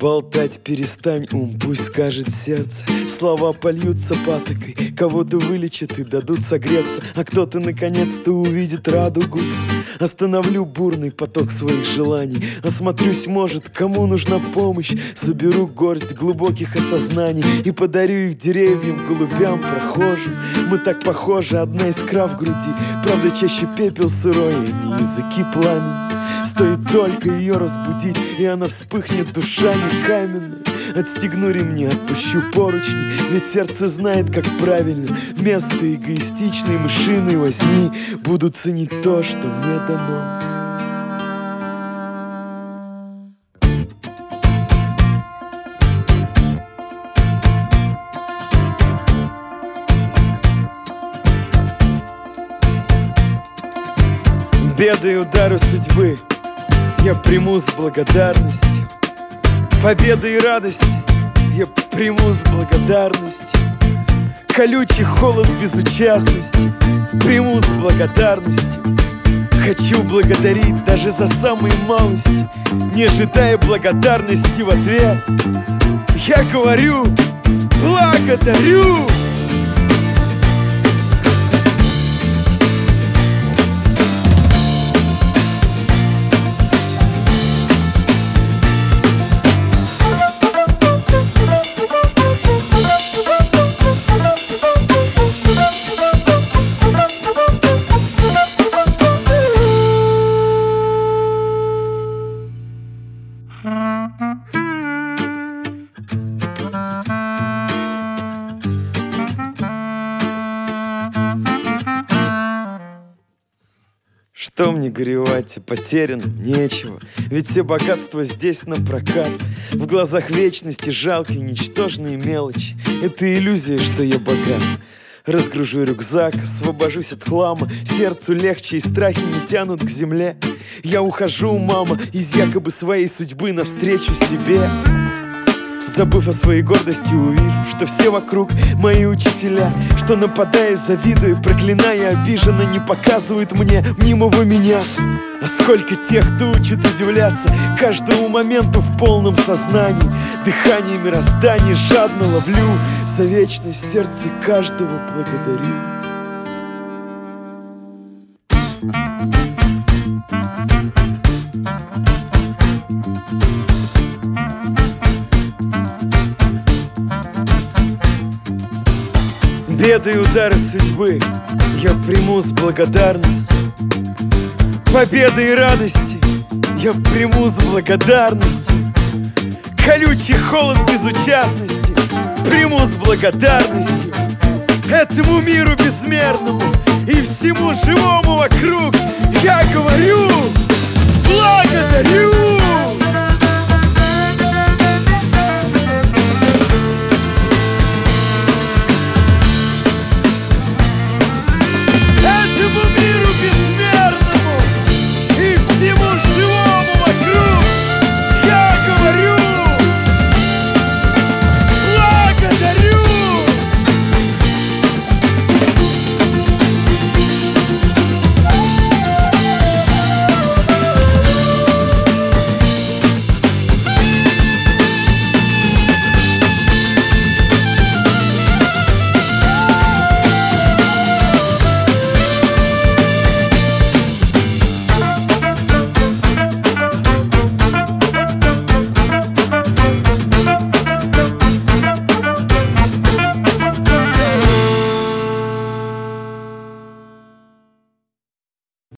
Болтать перестань, ум, пусть скажет сердце. Слова польются патокой, кого-то вылечат и дадут согреться, а кто-то наконец-то увидит радугу. Остановлю бурный поток своих желаний, осмотрюсь, может, кому нужна помощь. Соберу горсть глубоких осознаний и подарю их деревьям, голубям, прохожим. Мы так похожи, одна искра в груди, правда чаще пепел сырой, а не языки пламени. Стоит только ее разбудить, и она вспыхнет душами каменной. Отстегну ремни, отпущу поручни, ведь сердце знает, как правильно. Вместо эгоистичной мышиной возни буду ценить то, что мне дано. Беды и удары судьбы я приму с благодарностью. Победы и радости я приму с благодарностью. Колючий холод безучастности приму с благодарностью. Хочу благодарить даже за самые малости, не ожидая благодарности в ответ. Я говорю благодарю. Что мне горевать, потерян нечего, ведь все богатства здесь напрокат. В глазах вечности жалкие, ничтожные мелочи. Это иллюзия, что я богат. Разгружу рюкзак, освобожусь от хлама. Сердцу легче и страхи не тянут к земле. Я ухожу, мама, из якобы своей судьбы навстречу себе. Забыв о своей гордости, увижу, что все вокруг мои учителя, что, нападая, завидуя, проклиная, обиженно не показывают мне мнимого меня. А сколько тех, кто учит удивляться каждому моменту в полном сознании. Дыхание мироздания жадно ловлю, за вечность в сердце каждого благодарю. Беды и удары судьбы я приму с благодарностью. Победы и радости я приму с благодарностью. Колючий холод безучастности приму с благодарностью. Этому миру безмерному и всему живому вокруг я говорю благодарю.